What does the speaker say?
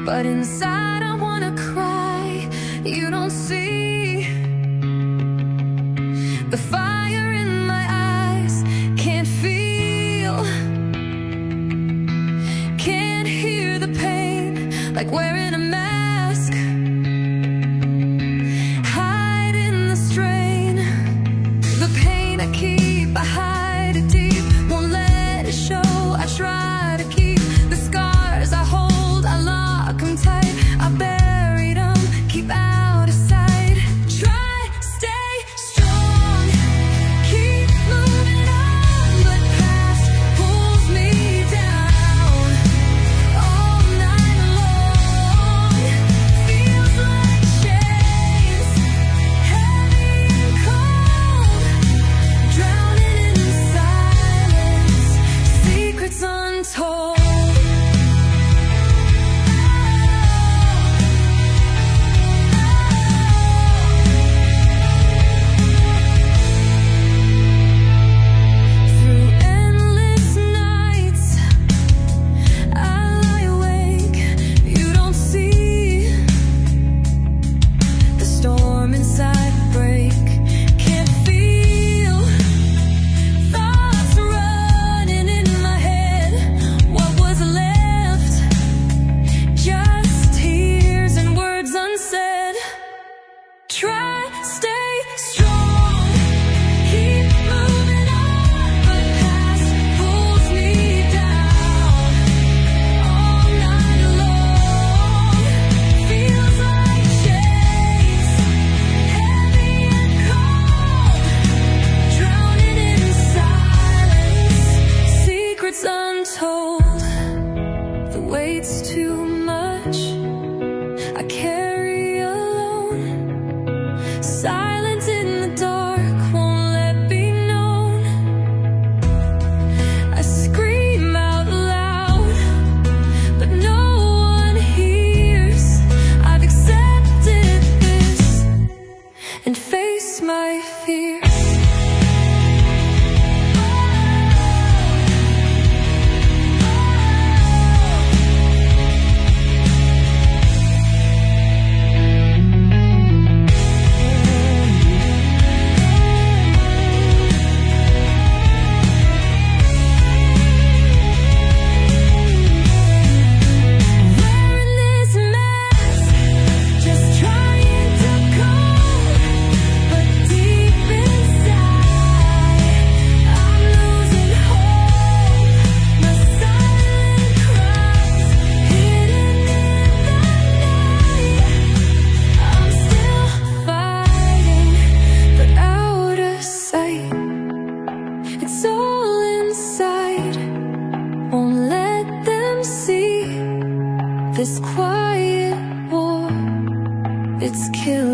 but inside I wanna cry. You don't see the fire in my eyes, can't feel, can't hear the pain, like wearing a mask, hiding the strain, the pain I keep, I hide it deep, won't let it show, I try to keep the scars I hold, I lock them tight, I buried them, keep out of sight, try, stay strong, keep moving on, but past pulls me down, all night long, feels like chains, heavy and cold, drowning in silence, secrets untold. Through endless nights, I lie awake. You don't see the storm inside break. Can't feel thoughts running in my head. What was left? Just tears and words unsaid. Try, stay strong, keep moving on, but past pulls me down, all night long, feels like chains, heavy and cold, drowning in silence, secrets untold, the weight's too much, I carry alone, silence in the dark won't let be known, I scream out loud, but no one hears, I've accepted this, and face my fears. Wearing this mask, just trying to cope, but deep inside, I'm losing hope. My silent cries, hidden in the night. I'm still fighting, but out of sight. It's all inside, won't let them see this quiet war. It's killing.